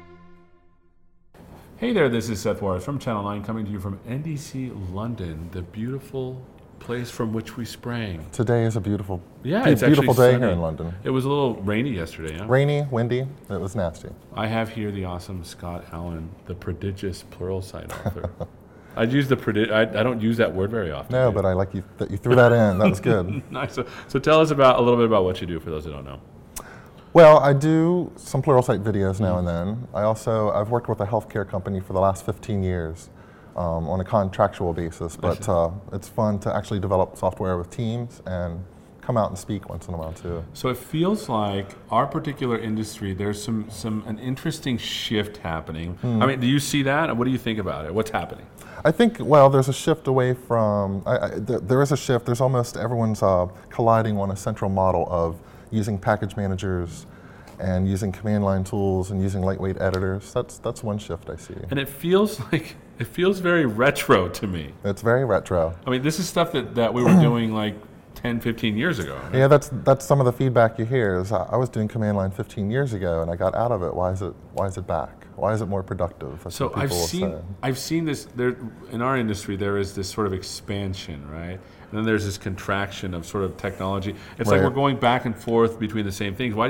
Hey there, this is Seth Warris from Channel 9 coming to you from NDC London, the beautiful place from which we sprang. Today is a beautiful, It's beautiful actually day sunny. here in London. It was a little rainy yesterday, huh? Rainy, windy, it was nasty. I have here the awesome Scott Allen, the prodigious Pluralsight author. I'd use I don't use that word very often. No, but I like you that you threw that in. That was good. Nice. So tell us about a little bit about what you do for those who don't know. Well, I do some Pluralsight videos now and then. I've worked with a healthcare company for the last 15 years on a contractual basis, but it's fun to actually develop software with teams and come out and speak once in a while too. So it feels like our particular industry, there's an interesting shift happening. I mean, do you see that? What do you think about it? What's happening? I think, well, there's a shift away from, there is a shift, there's almost everyone's colliding on a central model of using package managers and using command line tools and using lightweight editors. That's one shift I see. And it feels very retro to me. It's very retro. I mean, this is stuff that we were doing like 10, 15 years ago. Right? Yeah, that's some of the feedback you hear is I was doing command line 15 years ago and I got out of it. Why is it back? Why is it more productive? That's So what people will say. I've seen this there in our industry. There is this sort of expansion, right? And then there's this contraction of sort of technology. It's like Right. we're going back and forth between the same things. Why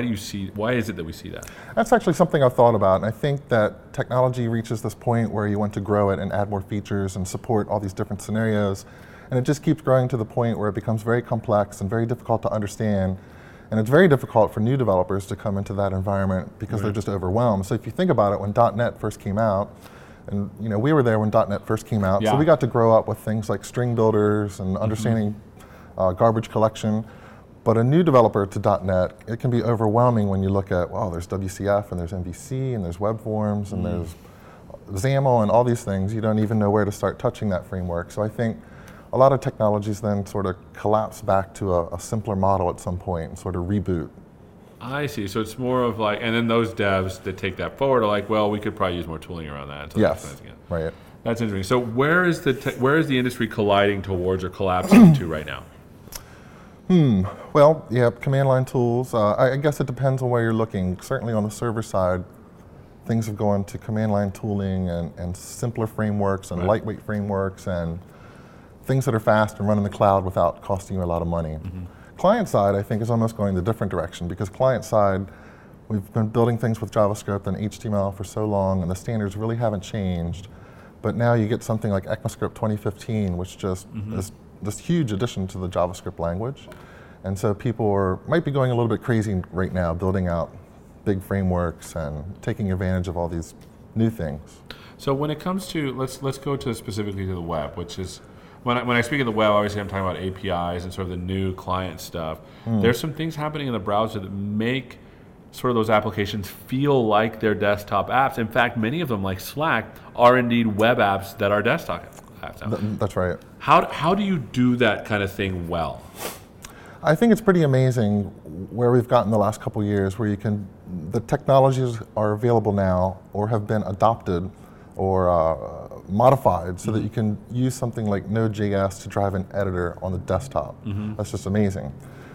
is it that we see that? That's actually something I've thought about, and I think that technology reaches this point where you want to grow it and add more features and support all these different scenarios, and it just keeps growing to the point where it becomes very complex and very difficult to understand, and it's very difficult for new developers to come into that environment because they're just overwhelmed. So if you think about it, when .NET first came out, and we were there when .NET first came out, so we got to grow up with things like string builders and understanding garbage collection. But a new developer to .NET, it can be overwhelming when you look at, wow, there's WCF and there's MVC and there's web forms and there's XAML and all these things. You don't even know where to start touching that framework. So I think a lot of technologies then sort of collapse back to a simpler model at some point and sort of reboot. I see. So it's more of like, and then those devs that take that forward are like, well, we could probably use more tooling around that. So Yes, right. That's interesting. So where is the industry colliding towards or collapsing into right now? Well, yeah, command line tools. I guess it depends on where you're looking. Certainly on the server side, things have gone to command line tooling and simpler frameworks and lightweight frameworks and things that are fast and run in the cloud without costing you a lot of money. Client side, I think, is almost going the different direction because client side, we've been building things with JavaScript and HTML for so long and the standards really haven't changed. But now you get something like ECMAScript 2015, which just is this huge addition to the JavaScript language. And so people might be going a little bit crazy right now, building out big frameworks and taking advantage of all these new things. So when it comes to, let's go to specifically to the web, which is, when I speak of the web, obviously I'm talking about APIs and sort of the new client stuff. There's some things happening in the browser that make sort of those applications feel like they're desktop apps. In fact, many of them, like Slack, are indeed web apps that are desktop apps. That's right. How do you do that kind of thing well? I think it's pretty amazing where we've gotten the last couple of years where the technologies are available now or have been adopted or modified so that you can use something like Node.js to drive an editor on the desktop. That's just amazing.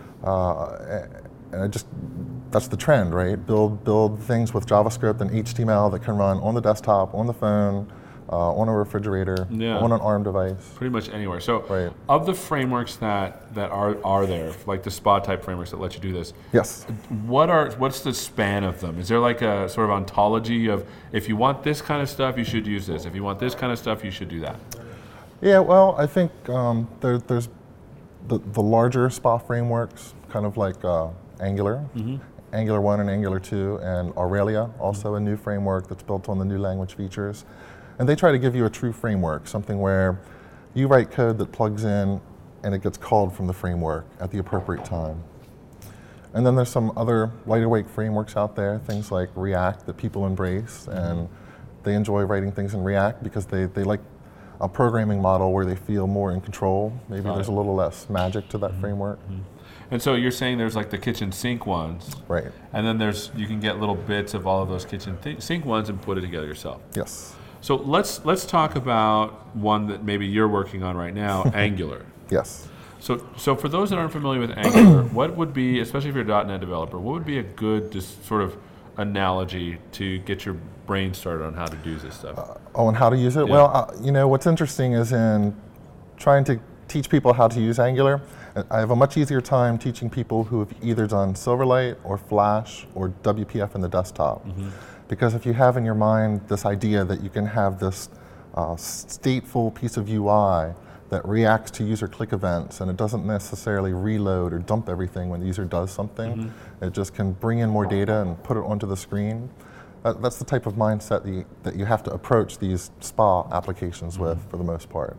And that's the trend, right? Build things with JavaScript and HTML that can run on the desktop, on the phone, on a refrigerator, on an ARM device. Pretty much anywhere. So of the frameworks that are there, like the Spot type frameworks that let you do this, yes. What's the span of them? Is there like a sort of ontology of, if you want this kind of stuff, you should use this. If you want this kind of stuff, you should do that? Yeah, well, I think there's the larger SPA frameworks, kind of like Angular, Angular 1 and Angular 2, and Aurelia, also a new framework that's built on the new language features. And they try to give you a true framework, something where you write code that plugs in and it gets called from the framework at the appropriate time. And then there's some other lighter weight frameworks out there, things like React that people embrace, and they enjoy writing things in React because they like a programming model where they feel more in control. Maybe there's a little less magic to that framework. And so you're saying there's like the kitchen sink ones, right? And then you can get little bits of all of those kitchen sink ones and put it together yourself. Yes. So let's talk about one that maybe you're working on right now, Angular. Yes. So for those that aren't familiar with Angular, what would be, especially if you're a .NET developer, what would be a good just sort of analogy to get your brain started on how to do this stuff? And how to use it? Yeah. Well, what's interesting is in trying to teach people how to use Angular, I have a much easier time teaching people who have either done Silverlight or Flash or WPF in the desktop. Because if you have in your mind this idea that you can have this stateful piece of UI that reacts to user click events, and it doesn't necessarily reload or dump everything when the user does something. It just can bring in more data and put it onto the screen. That's the type of mindset that you have to approach these SPA applications with, for the most part.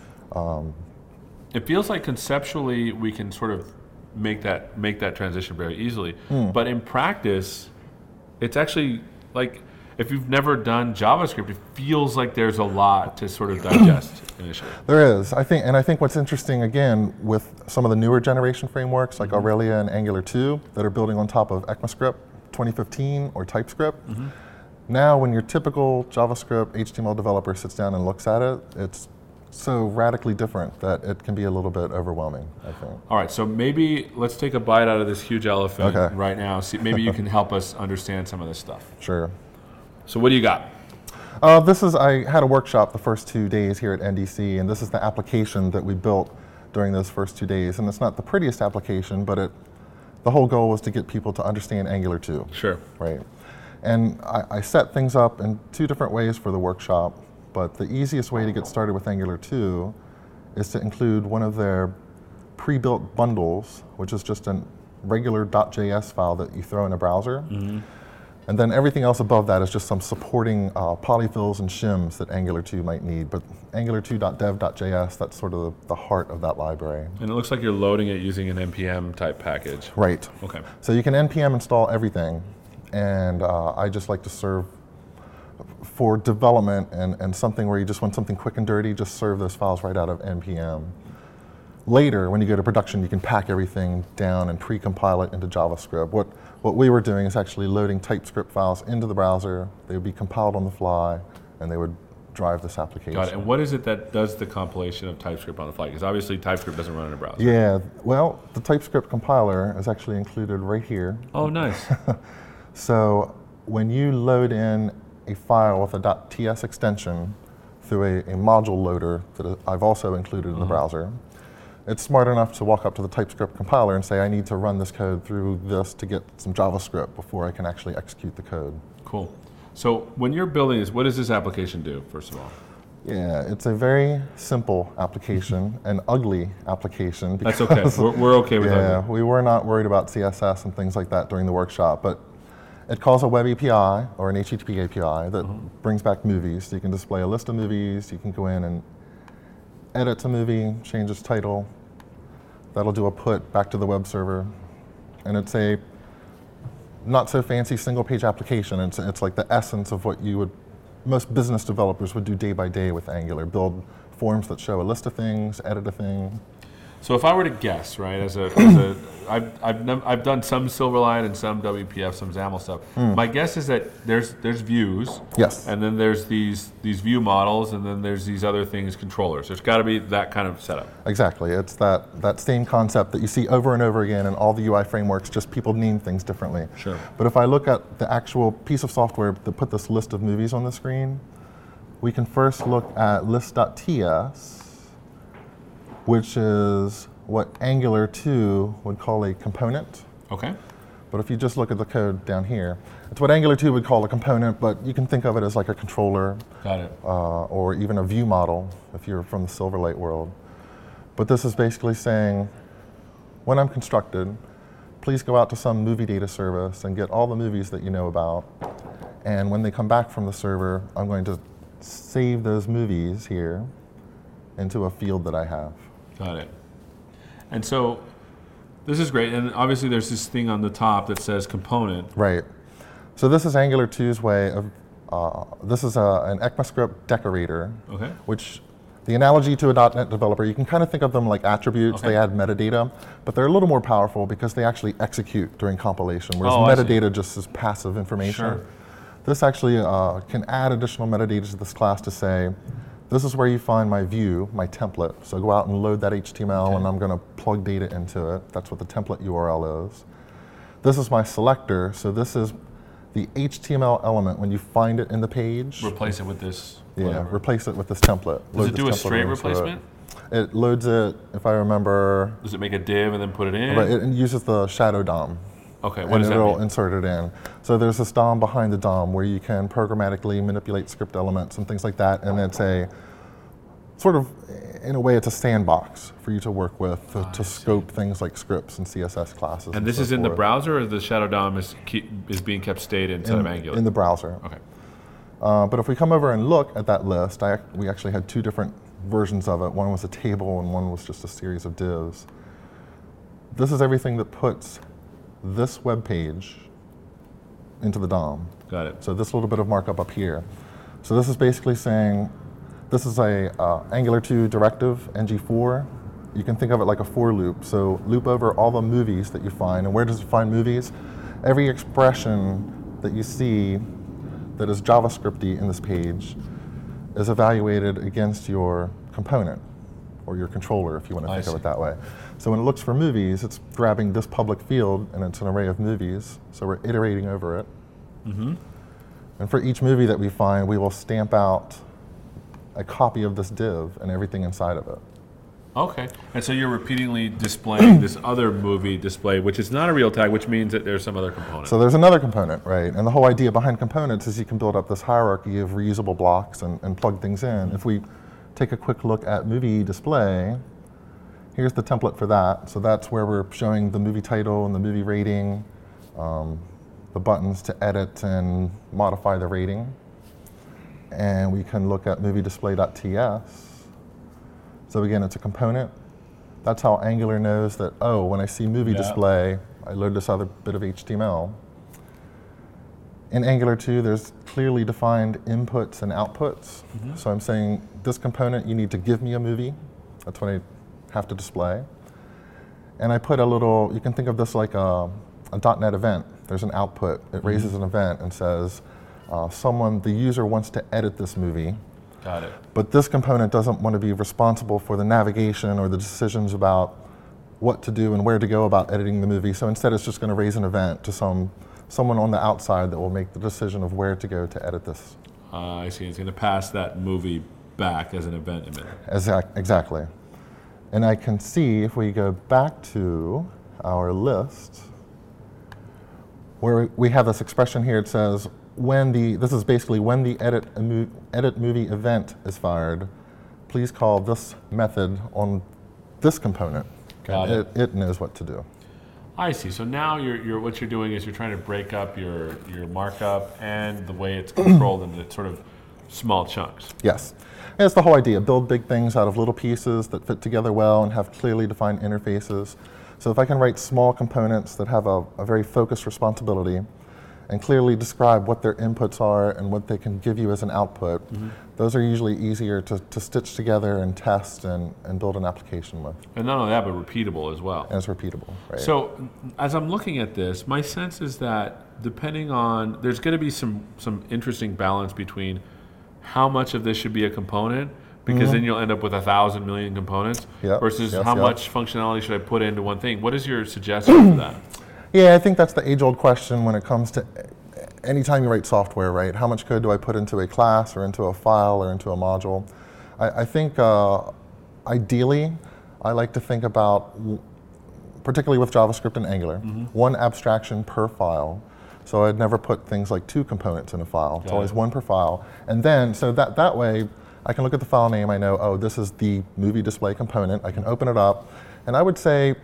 It feels like conceptually we can sort of make that transition very easily, but in practice, it's actually like, if you've never done JavaScript, it feels like there's a lot to sort of digest initially. There is, I think what's interesting, again, with some of the newer generation frameworks like Aurelia and Angular 2 that are building on top of ECMAScript 2015 or TypeScript, now when your typical JavaScript HTML developer sits down and looks at it, it's so radically different that it can be a little bit overwhelming, I think. All right, so maybe let's take a bite out of this huge elephant right now. See, maybe you can help us understand some of this stuff. Sure. So what do you got? I had a workshop the first 2 days here at NDC, and this is the application that we built during those first 2 days. And it's not the prettiest application, but the whole goal was to get people to understand Angular 2. Sure. Right. And I set things up in 2 different ways for the workshop, but the easiest way to get started with Angular 2 is to include one of their pre-built bundles, which is just a regular .js file that you throw in a browser. And then everything else above that is just some supporting polyfills and shims that Angular 2 might need. But angular2.dev.js, that's sort of the heart of that library. And it looks like you're loading it using an NPM type package. Right. Okay. So you can NPM install everything. And I just like to serve, for development and something where you just want something quick and dirty, just serve those files right out of NPM. Later, when you go to production, you can pack everything down and pre-compile it into JavaScript. What we were doing is actually loading TypeScript files into the browser. They would be compiled on the fly, and they would drive this application. Got it. And what is it that does the compilation of TypeScript on the fly? Because obviously TypeScript doesn't run in a browser. Yeah, well, the TypeScript compiler is actually included right here. Oh, nice. So when you load in a file with a .ts extension through a module loader that I've also included in the browser, it's smart enough to walk up to the TypeScript compiler and say, I need to run this code through this to get some JavaScript before I can actually execute the code. Cool. So when you're building this, what does this application do, first of all? Yeah, it's a very simple application, an ugly application. That's okay. We're okay with that. Yeah, we were not worried about CSS and things like that during the workshop, but it calls a web API or an HTTP API that brings back movies. So you can display a list of movies, you can go in and edit a movie, change its title. That'll do a put back to the web server. And it's a not so fancy single page application. It's like the essence of what most business developers would do day by day with Angular. Build forms that show a list of things, edit a thing. So if I were to guess, right, I've done some Silverlight and some WPF, some XAML stuff. My guess is that there's views, yes, and then there's these view models, and then there's these other things, controllers. There's got to be that kind of setup. Exactly. It's that same concept that you see over and over again in all the UI frameworks. Just people name things differently. Sure. But if I look at the actual piece of software that put this list of movies on the screen, we can first look at list.ts, which is what Angular 2 would call a component. Okay. But if you just look at the code down here, it's what Angular 2 would call a component, but you can think of it as like a controller. Got it. Or even a view model if you're from the Silverlight world. But this is basically saying, when I'm constructed, please go out to some movie data service and get all the movies that you know about. And when they come back from the server, I'm going to save those movies here into a field that I have. Got it. And so this is great. And obviously there's this thing on the top that says component. Right. So this is Angular 2's way of, this is an ECMAScript decorator, okay, which the analogy to a .NET developer, you can kind of think of them like attributes. Okay. They add metadata, but they're a little more powerful because they actually execute during compilation, whereas metadata just is passive information. Sure. This actually can add additional metadata to this class to say, this is where you find my view, my template. So go out and load that HTML, okay, and I'm going to plug data into it. That's what the template URL is. This is my selector. So this is the HTML element, when you find it in the page, Replace it with this. yeah, whatever. replace it with this template. Does Load it do a this template straight into replacement? It loads it, if I remember, Does it make a div and then put it in? right, it uses the shadow DOM. Okay, what And does that it'll mean? insert it in. So there's this DOM behind the DOM where you can programmatically manipulate script elements and things like that, and it's a sort of, in a way, it's a sandbox for you to work with to scope things like scripts and CSS classes. And this so is in the forth. browser, or the Shadow DOM is being kept state inside of Angular? In the browser. Okay. But if we come over and look at that list, we actually had two different versions of it. One was a table and one was just a series of divs. This is everything that puts this web page into the DOM. Got it. So this little bit of markup up here. So this is basically saying, this is a Angular 2 directive, ng4. You can think of it like a for loop. So loop over all the movies that you find. And where does it find movies? Every expression that you see that is JavaScripty in this page is evaluated against your component or your controller, if you want to think of it that way. So when it looks for movies, it's grabbing this public field and it's an array of movies. So we're iterating over it. Mm-hmm. And for each movie that we find, we will stamp out a copy of this div and everything inside of it. Okay. And so you're repeatedly displaying this other movie display, which is not a real tag, which means that there's some other component. So there's another component, right? And the whole idea behind components is you can build up this hierarchy of reusable blocks and plug things in. If we take a quick look at movie display, here's the template for that. So that's where we're showing the movie title and the movie rating, the buttons to edit and modify the rating. And we can look at moviedisplay.ts. So again, it's a component. That's how Angular knows that, oh, when I see movie display, I load this other bit of HTML. In Angular 2, there's clearly defined inputs and outputs. Mm-hmm. So I'm saying, this component, you need to give me a movie. That's what I have to display. And I put a little, you can think of this like a .NET event. There's an output. It raises an event and says, the user wants to edit this movie. Got it. But this component doesn't want to be responsible for the navigation or the decisions about what to do and where to go about editing the movie. So instead, it's just going to raise an event to someone on the outside that will make the decision of where to go to edit this. I see. It's going to pass that movie back as an event image. Exactly. And I can see, if we go back to our list, where we have this expression here, it says, this is basically when the edit movie event is fired, please call this method on this component. Got it. It knows what to do. I see. So now what you're doing is you're trying to break up your markup and the way it's controlled into sort of small chunks. Yes. And it's the whole idea. Build big things out of little pieces that fit together well and have clearly defined interfaces. So if I can write small components that have a very focused responsibility and clearly describe what their inputs are and what they can give you as an output, those are usually easier to stitch together and test and build an application with. And not only that, but repeatable as well. And it's repeatable, right? So as I'm looking at this, my sense is that depending on, there's going to be some interesting balance between how much of this should be a component, because then you'll end up with 1,000 million components, versus how much functionality should I put into one thing. What is your suggestion for that? Yeah, I think that's the age-old question when it comes to anytime you write software, right? How much code do I put into a class or into a file or into a module? I think ideally, I like to think about, particularly with JavaScript and Angular, one abstraction per file. So I'd never put things like 2 components in a file. It's always 1 per file. And then, so that way, I can look at the file name, I know, oh, this is the movie display component. I can open it up. And I would say,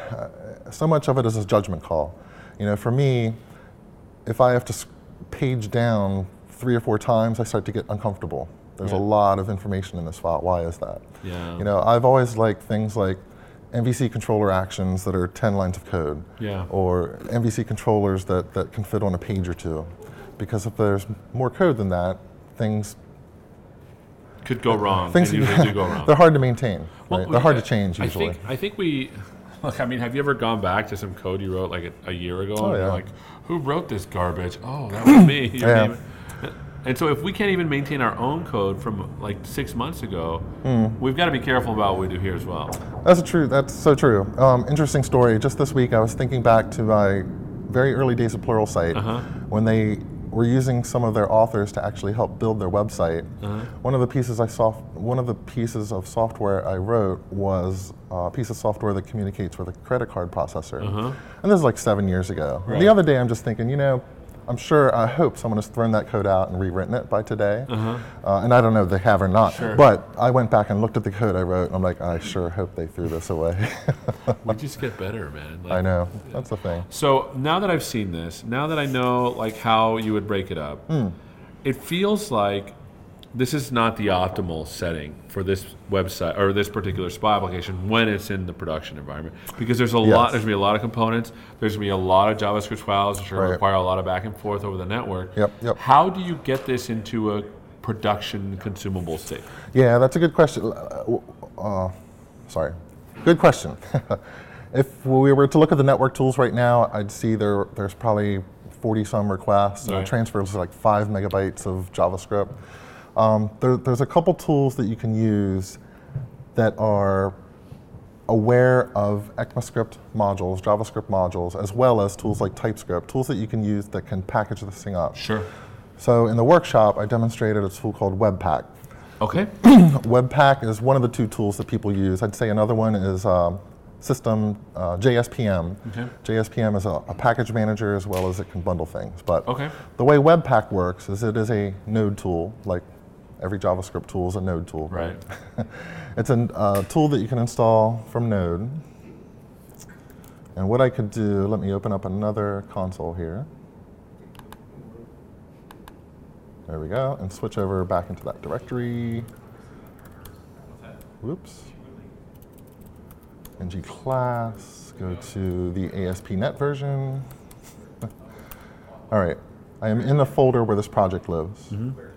so much of it is a judgment call. You know, for me, if I have to page down 3 or 4 times, I start to get uncomfortable. There's a lot of information in this file. Why is that? Yeah. You know, I've always liked things like MVC controller actions that are 10 lines of code, or MVC controllers that can fit on a page or 2. Because if there's more code than that, things could go wrong. Things usually do go wrong. They're hard to maintain. Right? They're hard to change usually. I think we, look, I mean, have you ever gone back to some code you wrote like a year ago? Oh, and yeah. you're like, who wrote this garbage? Oh, that was me. And so if we can't even maintain our own code from like 6 months ago, we've got to be careful about what we do here as well. That's so true. Interesting story. Just this week, I was thinking back to very early days of Pluralsight, when they were using some of their authors to actually help build their website. One of the pieces of software I wrote was a piece of software that communicates with a credit card processor. And this is like 7 years ago. Right. And the other day I'm just thinking, I hope someone has thrown that code out and rewritten it by today. And I don't know if they have or not. Sure. But I went back and looked at the code I wrote, and I'm like, I sure hope they threw this away. We just get better, man. I know, that's the thing. So now that I've seen this, now that I know like how you would break it up, it feels like this is not the optimal setting for this website or this particular SPA application when it's in the production environment, because there's there's going to be a lot of components, there's going to be a lot of JavaScript files which are going to require a lot of back and forth over the network. Yep. How do you get this into a production consumable state? Yeah, that's a good question. Good question. If we were to look at the network tools right now, I'd see there's probably 40 some requests, and it transfers like 5 megabytes of JavaScript. There's a couple tools that you can use that are aware of ECMAScript modules, JavaScript modules, as well as tools like TypeScript, tools that you can use that can package this thing up. Sure. So in the workshop, I demonstrated a tool called Webpack. Okay. Webpack is one of the 2 tools that people use. I'd say another one is System JSPM. Okay. JSPM is a package manager as well as it can bundle things. But Okay. the way Webpack works is it is a node tool, like every JavaScript tool is a node tool. Right. It's a tool that you can install from Node. And what I could do, let me open up another console here. There we go, and switch over back into that directory. Whoops. ng class, go to the ASP.NET version. All right, I am in the folder where this project lives.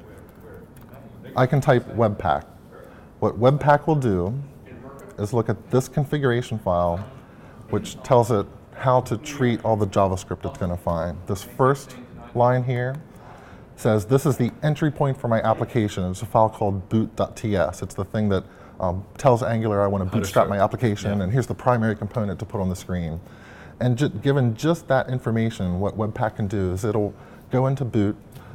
I can type Webpack. What Webpack will do is look at this configuration file, which tells it how to treat all the JavaScript it's going to find. This first line here says this is the entry point for my application. It's a file called boot.ts. It's the thing that tells Angular I want to bootstrap my application, and here's the primary component to put on the screen. And given just that information, what Webpack can do is it'll go into boot.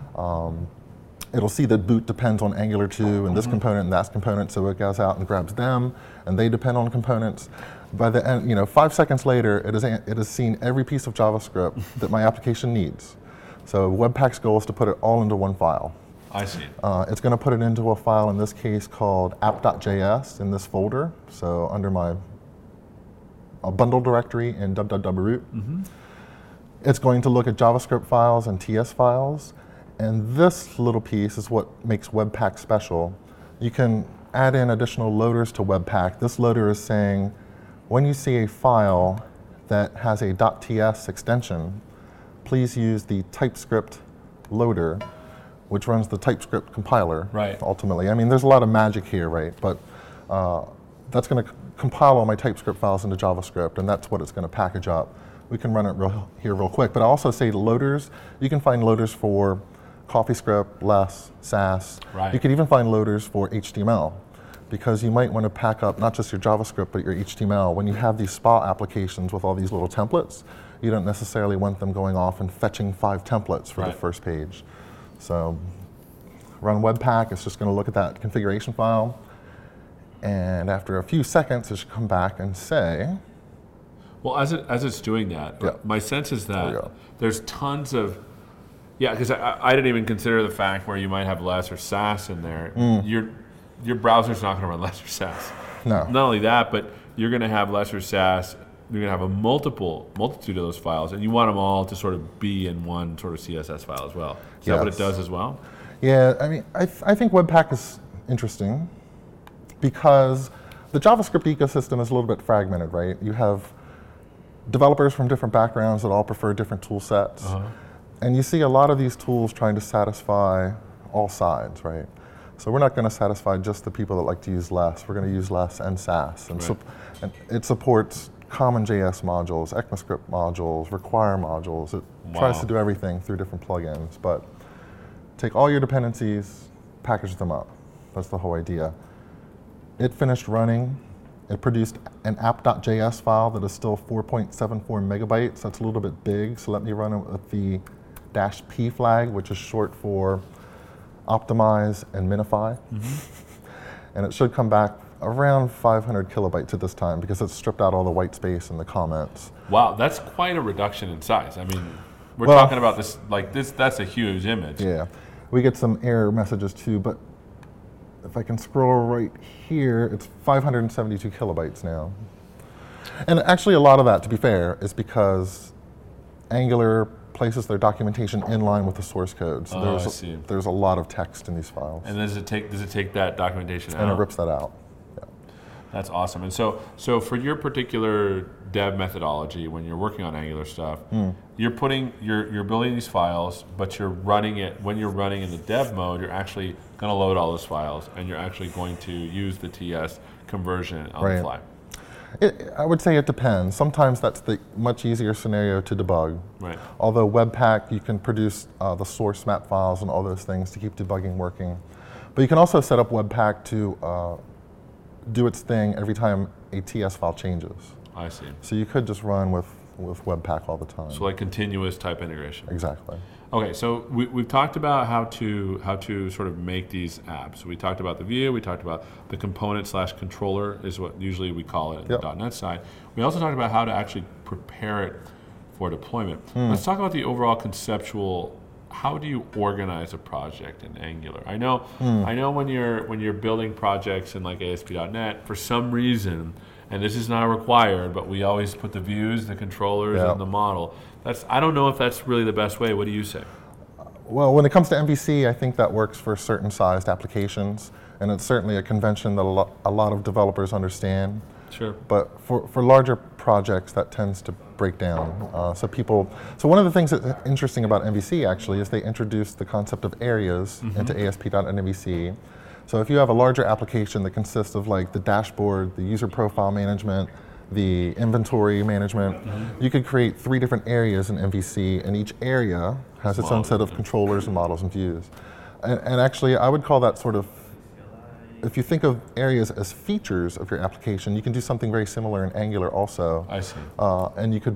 It'll see that boot depends on Angular 2 and this component and that component, so it goes out and grabs them, and they depend on components. By the end, 5 seconds later, it has seen every piece of JavaScript that my application needs. So Webpack's goal is to put it all into one file. I see. It's going to put it into a file, in this case, called app.js in this folder, so under my bundle directory in www.root. It's going to look at JavaScript files and TS files, and this little piece is what makes Webpack special. You can add in additional loaders to Webpack. This loader is saying, when you see a file that has a .ts extension, please use the TypeScript loader, which runs the TypeScript compiler, ultimately. I mean, there's a lot of magic here, right? But that's going to compile all my TypeScript files into JavaScript, and that's what it's going to package up. We can run it here real quick. But I also say loaders. You can find loaders for CoffeeScript, Less, Sass. You can even find loaders for HTML, because you might want to pack up not just your JavaScript, but your HTML. When you have these SPA applications with all these little templates, you don't necessarily want them going off and fetching 5 templates for the first page. So run Webpack, it's just going to look at that configuration file, and after a few seconds, it should come back and say, well, as it's doing that, my sense is that there's tons of, because I didn't even consider the fact where you might have Less or Sass in there. Your browser's not going to run Less or Sass. No. Not only that, but you're going to have Less or Sass. You're going to have a multitude of those files, and you want them all to sort of be in one sort of CSS file as well. Is that what it does as well? Yeah, I mean, I think Webpack is interesting because the JavaScript ecosystem is a little bit fragmented, right? You have developers from different backgrounds that all prefer different tool sets. And you see a lot of these tools trying to satisfy all sides, right? So we're not going to satisfy just the people that like to use Less. We're going to use Less and Sass. And, and it supports common JS modules, ECMAScript modules, require modules. It tries to do everything through different plugins. But take all your dependencies, package them up. That's the whole idea. It finished running, It produced an app.js file that is still 4.74 megabytes. That's a little bit big, so let me run it with the -p flag, which is short for optimize and minify. And it should come back around 500 kilobytes at this time because it's stripped out all the white space and the comments. Wow, that's quite a reduction in size. I mean, we're Well, talking about this, like this, that's a huge image. Yeah, we get some error messages too, but if I can scroll right here, it's 572 kilobytes now. And actually a lot of that, to be fair, is because Angular places their documentation in line with the source code. So Oh, I see. there's a lot of text in these files. And does it take that documentation out? And it rips that out. Yeah. That's awesome. And so for your particular dev methodology, when you're working on Angular stuff, you're building these files, but you're running it, when you're running in the dev mode, you're actually going to load all those files, and you're actually going to use the TS conversion on the fly. I would say it depends. Sometimes that's the much easier scenario to debug. Right. Although Webpack, you can produce the source map files and all those things to keep debugging working. But you can also set up Webpack to do its thing every time a TS file changes. I see. So you could just run with Webpack all the time. So like continuous type integration. Exactly. Okay, so we've talked about how to sort of make these apps. We talked about the view. We talked about the component/controller is what usually we call it in the .NET side. We also talked about how to actually prepare it for deployment. Let's talk about the overall conceptual. How do you organize a project in Angular? I know when you're building projects in like ASP.NET, for some reason, and this is not required, but we always put the views, the controllers, and the model. I don't know if that's really the best way. What do you say? Well, when it comes to MVC, I think that works for certain sized applications, and it's certainly a convention that a lot of developers understand. Sure. But for larger projects, that tends to break down. So one of the things that's interesting about MVC actually is they introduced the concept of areas into ASP.NET MVC. So if you have a larger application that consists of like the dashboard, the user profile management, the inventory management, you could create 3 different areas in MVC, and each area has its own set of controllers and models and views. And actually, I would call that sort of, if you think of areas as features of your application, you can do something very similar in Angular also. I see. And you could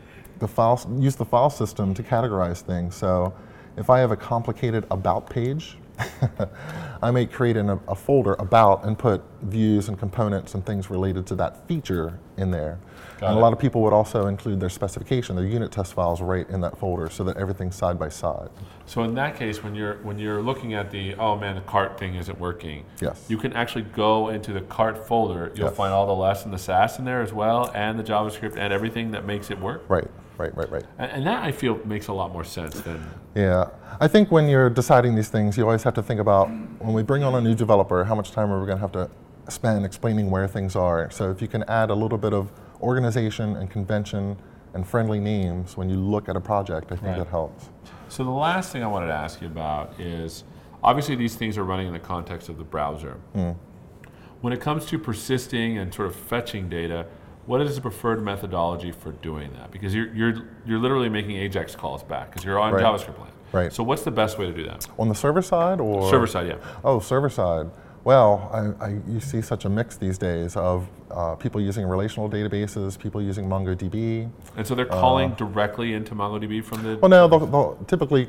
use the file system to categorize things. So if I have a complicated about page, I may create a folder about and put views and components and things related to that feature in there. And a lot of people would also include their specification, their unit test files right in that folder so that everything's side by side. So in that case, when you're looking at the cart thing isn't working, Yes. you can actually go into the cart folder. You'll find all the less and the Sass in there as well, and the JavaScript and everything that makes it work. Right. And that I feel makes a lot more sense than. Yeah, I think when you're deciding these things, you always have to think about, when we bring on a new developer, how much time are we going to have to spend explaining where things are. So if you can add a little bit of organization and convention and friendly names when you look at a project, I think that helps. So the last thing I wanted to ask you about is, obviously these things are running in the context of the browser. When it comes to persisting and sort of fetching data, what is the preferred methodology for doing that? Because you're literally making AJAX calls back because you're on JavaScript land. Right. So what's the best way to do that? On the server side or? Server side, yeah. Oh, server side. Well, you see such a mix these days of people using relational databases, people using MongoDB. And so they're calling directly into MongoDB from the... Well, no, they'll typically,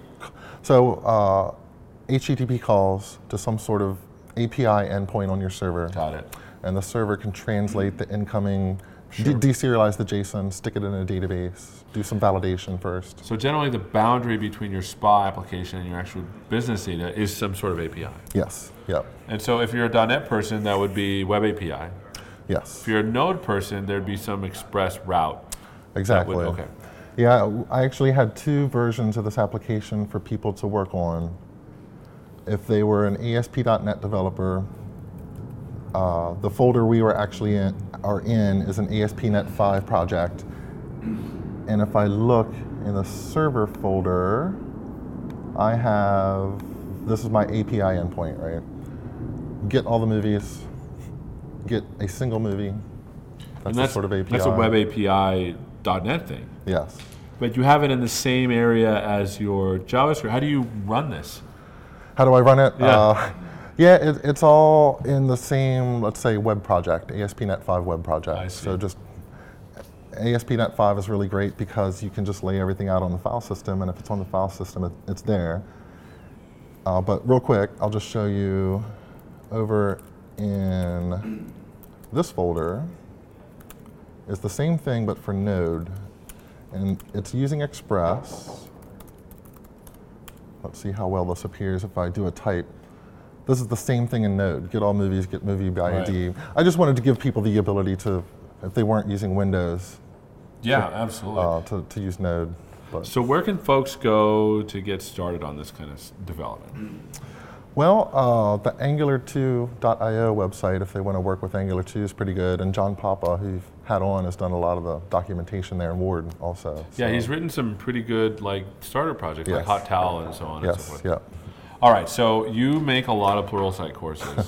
so HTTP calls to some sort of API endpoint on your server. Got it. And the server can translate the incoming, deserialize the JSON, stick it in a database, do some validation first. So generally the boundary between your SPA application and your actual business data is some sort of API. Yes, yep. And so if you're a .NET person, that would be Web API. Yes. If you're a Node person, there'd be some express route. Exactly. Okay. Yeah, I actually had 2 versions of this application for people to work on. If they were an ASP.NET developer, the folder we were actually are in is an ASP.NET 5 project. And if I look in the server folder, I have, this is my API endpoint, right? Get all the movies, get a single movie. That's a sort of API. That's a Web API .NET thing. Yes. But you have it in the same area as your JavaScript. How do you run this? How do I run it? Yeah. Yeah, it's all in the same, let's say, web project, ASP.NET 5 web project. I see. So just ASP.NET 5 is really great because you can just lay everything out on the file system, and if it's on the file system, it's there. But real quick, I'll just show you over in this folder is the same thing but for Node, and it's using Express. Let's see how well this appears if I do a type. This is the same thing in Node. Get all movies, get movie by ID. Right. I just wanted to give people the ability to, if they weren't using Windows, Yeah, absolutely. to use Node. But. So where can folks go to get started on this kind of development? Well, the Angular2.io website, if they want to work with Angular 2, is pretty good. And John Papa, who you've had on, has done a lot of the documentation there in Ward also. Yeah, So, he's written some pretty good starter projects like Yes. Hot Towel and so on and so yes, forth. yeah. All right, so you make a lot of Pluralsight courses.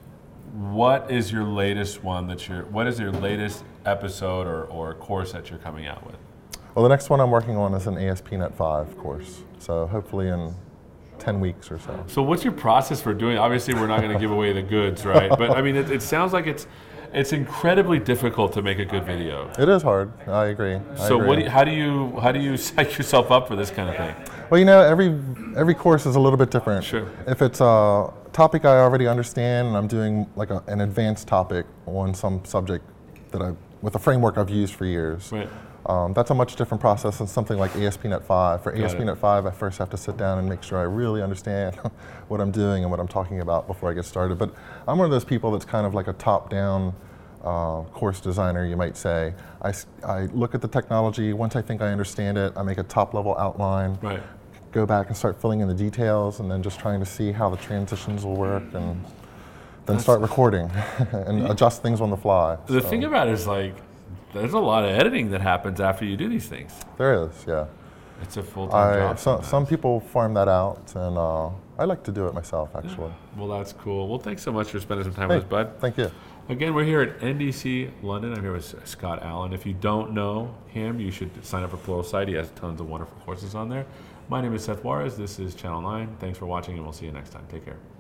What is your latest one what is your latest episode or course that you're coming out with? Well, the next one I'm working on is an ASP.NET 5 course. So hopefully in 10 weeks or so. So what's your process for doing it? Obviously, we're not going to give away the goods, right? But I mean, it sounds like it's incredibly difficult to make a good video. It is hard. I agree. So how do you psych yourself up for this kind of thing? Well, every course is a little bit different. Sure. If it's a topic I already understand and I'm doing like an advanced topic on some subject with a framework I've used for years, Right. That's a much different process than something like ASP.NET 5. For Got it. ASP.NET 5, I first have to sit down and make sure I really understand what I'm doing and what I'm talking about before I get started. But I'm one of those people that's kind of like a top-down course designer, you might say. I look at the technology. Once I think I understand it, I make a top-level outline. Right. Go back and start filling in the details, and then just trying to see how the transitions will work, and then start recording and adjust things on the fly. The thing about it is there's a lot of editing that happens after you do these things. There is, yeah. It's a full-time job. Some people farm that out, and I like to do it myself, actually. Well, that's cool. Well, thanks so much for spending some time Hey, with us, bud. thank you. Again, we're here at NDC London. I'm here with Scott Allen. If you don't know him, you should sign up for Pluralsight. He has tons of wonderful courses on there. My name is Seth Juarez. This is Channel 9. Thanks for watching, and we'll see you next time. Take care.